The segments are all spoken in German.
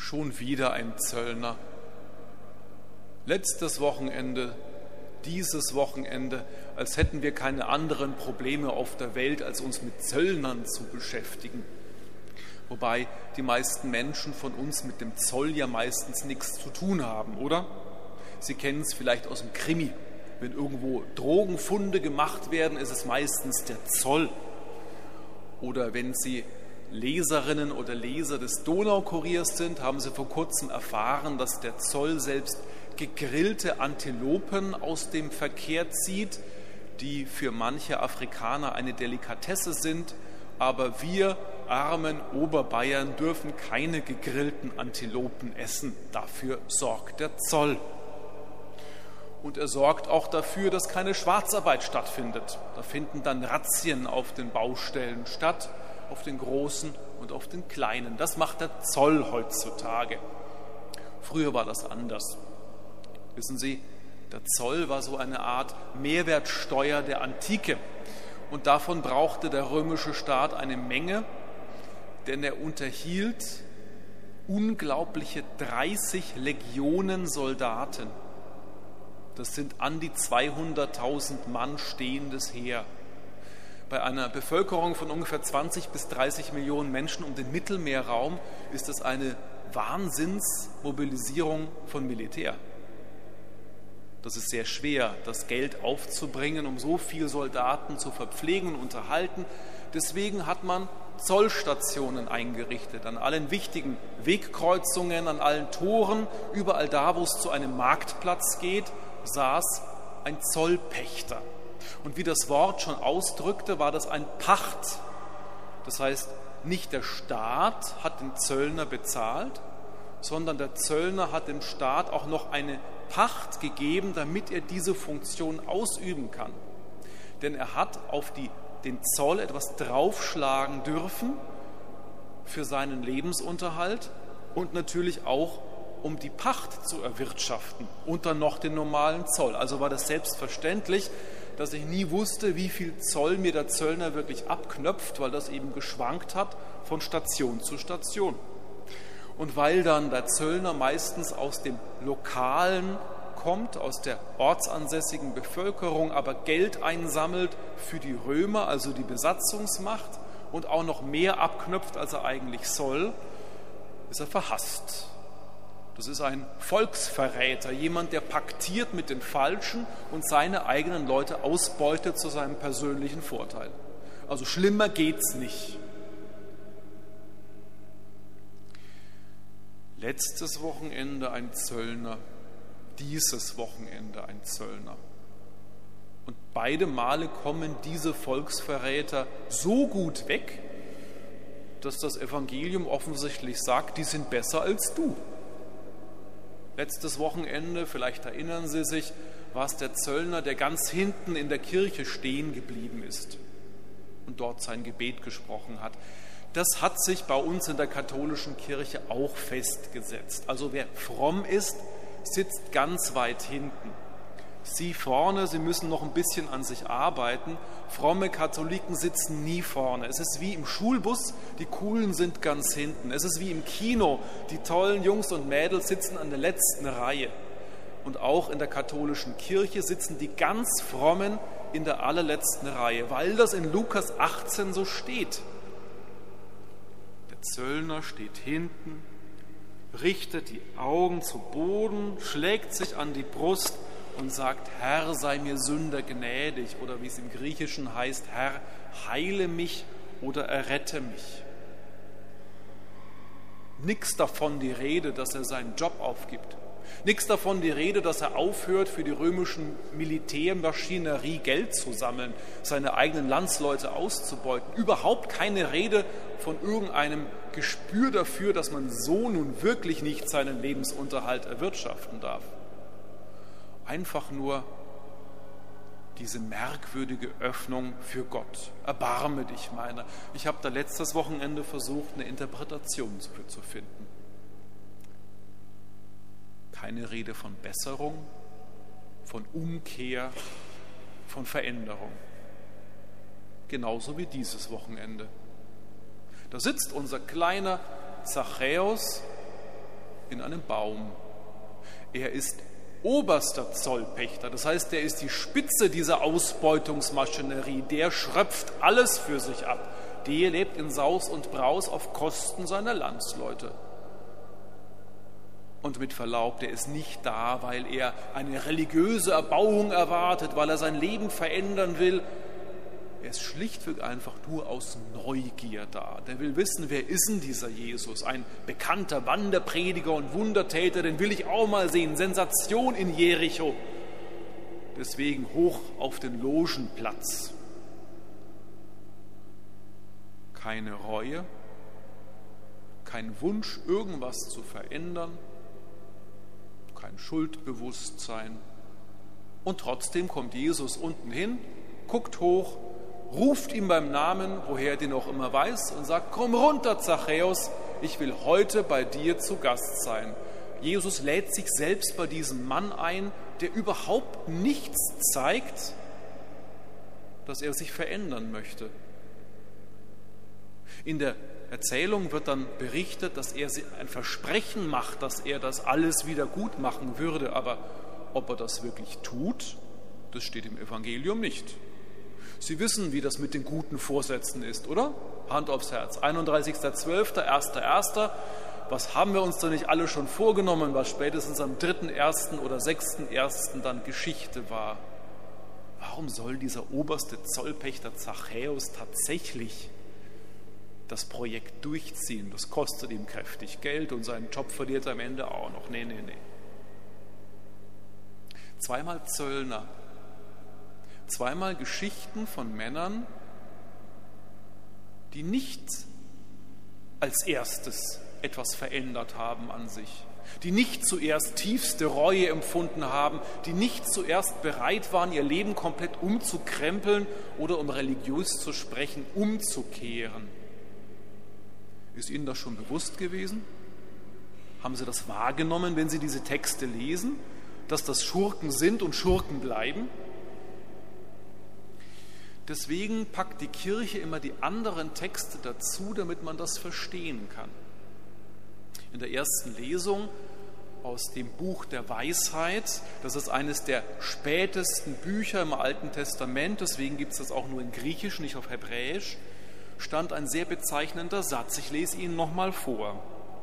Schon wieder ein Zöllner. Letztes Wochenende, dieses Wochenende, als hätten wir keine anderen Probleme auf der Welt, als uns mit Zöllnern zu beschäftigen. Wobei die meisten Menschen von uns mit dem Zoll ja meistens nichts zu tun haben, oder? Sie kennen es vielleicht aus dem Krimi. Wenn irgendwo Drogenfunde gemacht werden, ist es meistens der Zoll. Oder wenn Sie Leserinnen oder Leser des Donaukuriers sind, haben Sie vor kurzem erfahren, dass der Zoll selbst gegrillte Antilopen aus dem Verkehr zieht, die für manche Afrikaner eine Delikatesse sind, aber wir armen Oberbayern dürfen keine gegrillten Antilopen essen. Dafür sorgt der Zoll. Und er sorgt auch dafür, dass keine Schwarzarbeit stattfindet. Da finden dann Razzien auf den Baustellen statt, auf den großen und auf den kleinen. Das macht der Zoll heutzutage. Früher war das anders. Wissen Sie, der Zoll war so eine Art Mehrwertsteuer der Antike. Und davon brauchte der römische Staat eine Menge, denn er unterhielt unglaubliche 30 Legionen Soldaten. Das sind an die 200.000 Mann stehendes Heer. Bei einer Bevölkerung von ungefähr 20 bis 30 Millionen Menschen um den Mittelmeerraum ist das eine Wahnsinnsmobilisierung von Militär. Das ist sehr schwer, das Geld aufzubringen, um so viele Soldaten zu verpflegen und unterhalten. Deswegen hat man Zollstationen eingerichtet, an allen wichtigen Wegkreuzungen, an allen Toren, überall da, wo es zu einem Marktplatz geht, saß ein Zollpächter. Und wie das Wort schon ausdrückte, war das ein Pacht. Das heißt, nicht der Staat hat den Zöllner bezahlt, sondern der Zöllner hat dem Staat auch noch eine Pacht gegeben, damit er diese Funktion ausüben kann. Denn er hat auf den Zoll etwas draufschlagen dürfen für seinen Lebensunterhalt und natürlich auch, um die Pacht zu erwirtschaften und dann noch den normalen Zoll. Also war das selbstverständlich, dass ich nie wusste, wie viel Zoll mir der Zöllner wirklich abknöpft, weil das eben geschwankt hat von Station zu Station. Und weil dann der Zöllner meistens aus dem Lokalen kommt, aus der ortsansässigen Bevölkerung, aber Geld einsammelt für die Römer, also die Besatzungsmacht, und auch noch mehr abknöpft, als er eigentlich soll, ist er verhasst. Das ist ein Volksverräter, jemand, der paktiert mit den Falschen und seine eigenen Leute ausbeutet zu seinem persönlichen Vorteil. Also schlimmer geht's nicht. Letztes Wochenende ein Zöllner, dieses Wochenende ein Zöllner. Und beide Male kommen diese Volksverräter so gut weg, dass das Evangelium offensichtlich sagt, die sind besser als du. Letztes Wochenende, vielleicht erinnern Sie sich, war es der Zöllner, der ganz hinten in der Kirche stehen geblieben ist und dort sein Gebet gesprochen hat. Das hat sich bei uns in der katholischen Kirche auch festgesetzt. Also wer fromm ist, sitzt ganz weit hinten. Sie vorne, Sie müssen noch ein bisschen an sich arbeiten. Fromme Katholiken sitzen nie vorne. Es ist wie im Schulbus, die Coolen sind ganz hinten. Es ist wie im Kino, die tollen Jungs und Mädels sitzen an der letzten Reihe. Und auch in der katholischen Kirche sitzen die ganz Frommen in der allerletzten Reihe, weil das in Lukas 18 so steht. Der Zöllner steht hinten, richtet die Augen zu Boden, schlägt sich an die Brust und sagt, Herr, sei mir Sünder gnädig, oder wie es im Griechischen heißt, Herr, heile mich oder errette mich. Nichts davon die Rede, dass er seinen Job aufgibt. Nichts davon die Rede, dass er aufhört, für die römischen Militärmaschinerie Geld zu sammeln, seine eigenen Landsleute auszubeuten. Überhaupt keine Rede von irgendeinem Gespür dafür, dass man so nun wirklich nicht seinen Lebensunterhalt erwirtschaften darf. Einfach nur diese merkwürdige Öffnung für Gott. Erbarme dich meiner. Ich habe da letztes Wochenende versucht, eine Interpretation dafür zu finden. Keine Rede von Besserung, von Umkehr, von Veränderung. Genauso wie dieses Wochenende. Da sitzt unser kleiner Zachäus in einem Baum. Er ist oberster Zollpächter, das heißt, er ist die Spitze dieser Ausbeutungsmaschinerie, der schröpft alles für sich ab, der lebt in Saus und Braus auf Kosten seiner Landsleute. Und mit Verlaub, der ist nicht da, weil er eine religiöse Erbauung erwartet, weil er sein Leben verändern will. Er ist schlichtweg einfach nur aus Neugier da. Der will wissen, wer ist denn dieser Jesus? Ein bekannter Wanderprediger und Wundertäter, den will ich auch mal sehen. Sensation in Jericho. Deswegen hoch auf den Logenplatz. Keine Reue, kein Wunsch, irgendwas zu verändern, kein Schuldbewusstsein. Und trotzdem kommt Jesus unten hin, guckt hoch, ruft ihm beim Namen, woher er den auch immer weiß, und sagt, komm runter, Zachäus, ich will heute bei dir zu Gast sein. Jesus lädt sich selbst bei diesem Mann ein, der überhaupt nichts zeigt, dass er sich verändern möchte. In der Erzählung wird dann berichtet, dass er ein Versprechen macht, dass er das alles wieder gut machen würde, aber ob er das wirklich tut, das steht im Evangelium nicht. Sie wissen, wie das mit den guten Vorsätzen ist, oder? Hand aufs Herz. 31.12., 1.1. Was haben wir uns da nicht alle schon vorgenommen, was spätestens am 3.1. oder 6.1. dann Geschichte war? Warum soll dieser oberste Zollpächter Zachäus tatsächlich das Projekt durchziehen? Das kostet ihm kräftig Geld und seinen Job verliert er am Ende auch noch. Nee. Zweimal Zöllner. Zweimal Geschichten von Männern, die nicht als erstes etwas verändert haben an sich, die nicht zuerst tiefste Reue empfunden haben, die nicht zuerst bereit waren, ihr Leben komplett umzukrempeln oder, um religiös zu sprechen, umzukehren. Ist Ihnen das schon bewusst gewesen? Haben Sie das wahrgenommen, wenn Sie diese Texte lesen, dass das Schurken sind und Schurken bleiben? Deswegen packt die Kirche immer die anderen Texte dazu, damit man das verstehen kann. In der ersten Lesung aus dem Buch der Weisheit, das ist eines der spätesten Bücher im Alten Testament, deswegen gibt es das auch nur in Griechisch, nicht auf Hebräisch, stand ein sehr bezeichnender Satz. Ich lese ihn nochmal vor.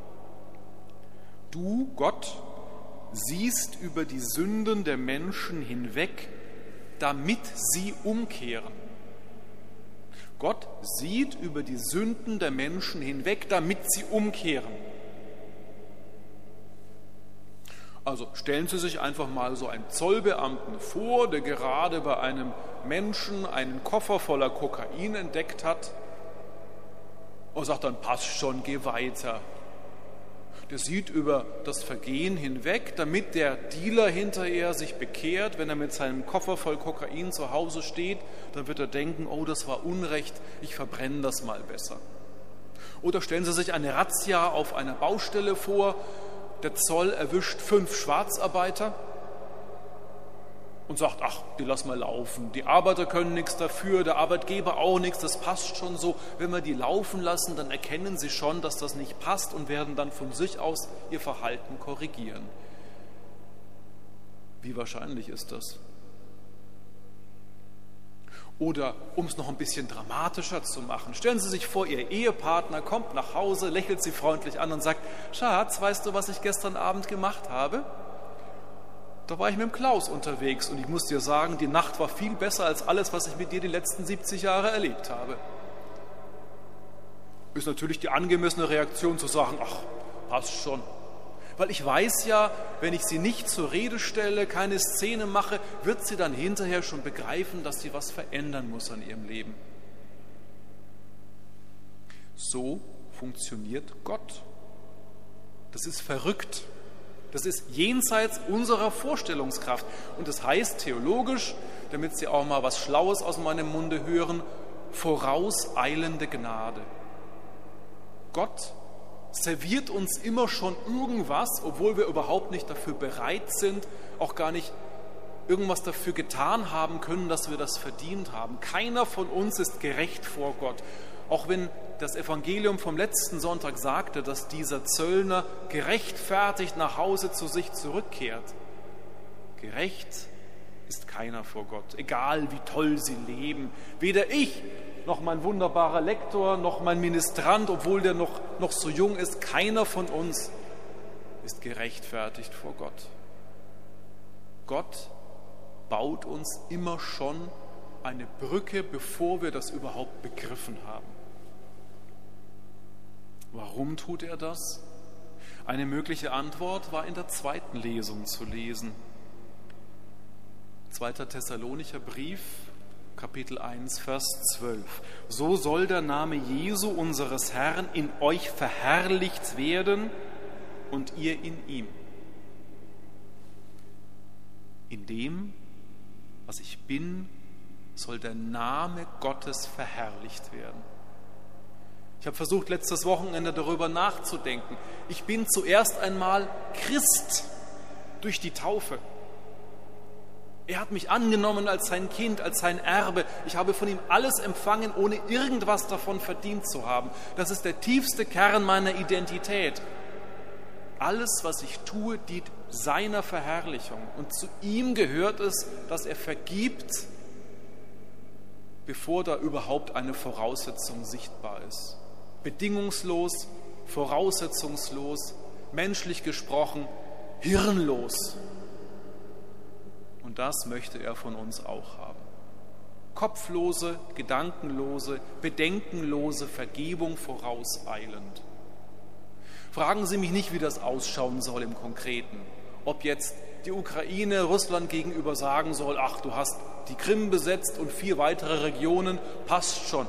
Du, Gott, siehst über die Sünden der Menschen hinweg, damit sie umkehren. Gott sieht über die Sünden der Menschen hinweg, damit sie umkehren. Also stellen Sie sich einfach mal so einen Zollbeamten vor, der gerade bei einem Menschen einen Koffer voller Kokain entdeckt hat und sagt dann, passt schon, geh weiter. Der sieht über das Vergehen hinweg, damit der Dealer hinterher sich bekehrt. Wenn er mit seinem Koffer voll Kokain zu Hause steht, dann wird er denken, oh, das war Unrecht, ich verbrenne das mal besser. Oder stellen Sie sich eine Razzia auf einer Baustelle vor, der Zoll erwischt 5 Schwarzarbeiter und sagt, ach, die lass mal laufen. Die Arbeiter können nichts dafür, der Arbeitgeber auch nichts, das passt schon so. Wenn wir die laufen lassen, dann erkennen sie schon, dass das nicht passt und werden dann von sich aus ihr Verhalten korrigieren. Wie wahrscheinlich ist das? Oder um es noch ein bisschen dramatischer zu machen, stellen Sie sich vor, Ihr Ehepartner kommt nach Hause, lächelt Sie freundlich an und sagt, Schatz, weißt du, was ich gestern Abend gemacht habe? Da war ich mit dem Klaus unterwegs und ich muss dir sagen, die Nacht war viel besser als alles, was ich mit dir die letzten 70 Jahre erlebt habe. Ist natürlich die angemessene Reaktion zu sagen, ach, passt schon. Weil ich weiß ja, wenn ich sie nicht zur Rede stelle, keine Szene mache, wird sie dann hinterher schon begreifen, dass sie was verändern muss an ihrem Leben. So funktioniert Gott. Das ist verrückt. Das ist jenseits unserer Vorstellungskraft. Und das heißt theologisch, damit Sie auch mal was Schlaues aus meinem Munde hören, vorauseilende Gnade. Gott serviert uns immer schon irgendwas, obwohl wir überhaupt nicht dafür bereit sind, auch gar nicht irgendwas dafür getan haben können, dass wir das verdient haben. Keiner von uns ist gerecht vor Gott. Auch wenn das Evangelium vom letzten Sonntag sagte, dass dieser Zöllner gerechtfertigt nach Hause zu sich zurückkehrt. Gerecht ist keiner vor Gott, egal wie toll sie leben. Weder ich, noch mein wunderbarer Lektor, noch mein Ministrant, obwohl der noch so jung ist, keiner von uns ist gerechtfertigt vor Gott. Gott baut uns immer schon eine Brücke, bevor wir das überhaupt begriffen haben. Warum tut er das? Eine mögliche Antwort war in der zweiten Lesung zu lesen. 2. Thessalonicher Brief, Kapitel 1, Vers 12. So soll der Name Jesu, unseres Herrn, in euch verherrlicht werden und ihr in ihm. In dem, was ich bin, soll der Name Gottes verherrlicht werden. Ich habe versucht, letztes Wochenende darüber nachzudenken. Ich bin zuerst einmal Christ durch die Taufe. Er hat mich angenommen als sein Kind, als sein Erbe. Ich habe von ihm alles empfangen, ohne irgendwas davon verdient zu haben. Das ist der tiefste Kern meiner Identität. Alles, was ich tue, dient seiner Verherrlichung. Und zu ihm gehört es, dass er vergibt, bevor da überhaupt eine Voraussetzung sichtbar ist. Bedingungslos, voraussetzungslos, menschlich gesprochen, hirnlos. Und das möchte er von uns auch haben. Kopflose, gedankenlose, bedenkenlose Vergebung vorauseilend. Fragen Sie mich nicht, wie das ausschauen soll im Konkreten. Ob jetzt die Ukraine Russland gegenüber sagen soll, ach, du hast die Krim besetzt und 4 weitere Regionen, passt schon.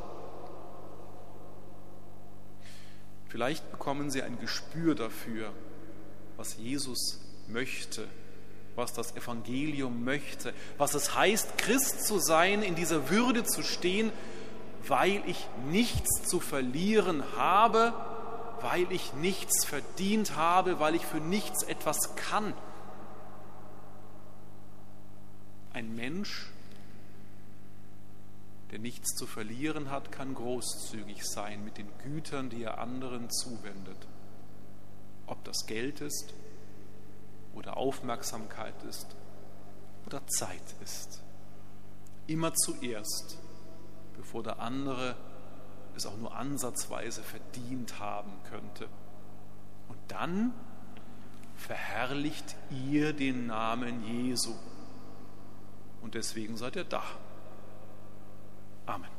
Vielleicht bekommen Sie ein Gespür dafür, was Jesus möchte, was das Evangelium möchte, was es heißt, Christ zu sein, in dieser Würde zu stehen, weil ich nichts zu verlieren habe, weil ich nichts verdient habe, weil ich für nichts etwas kann. Ein Mensch, der nichts zu verlieren hat, kann großzügig sein mit den Gütern, die er anderen zuwendet. Ob das Geld ist oder Aufmerksamkeit ist oder Zeit ist. Immer zuerst, bevor der andere es auch nur ansatzweise verdient haben könnte. Und dann verherrlicht ihr den Namen Jesu. Und deswegen seid ihr da. Amen.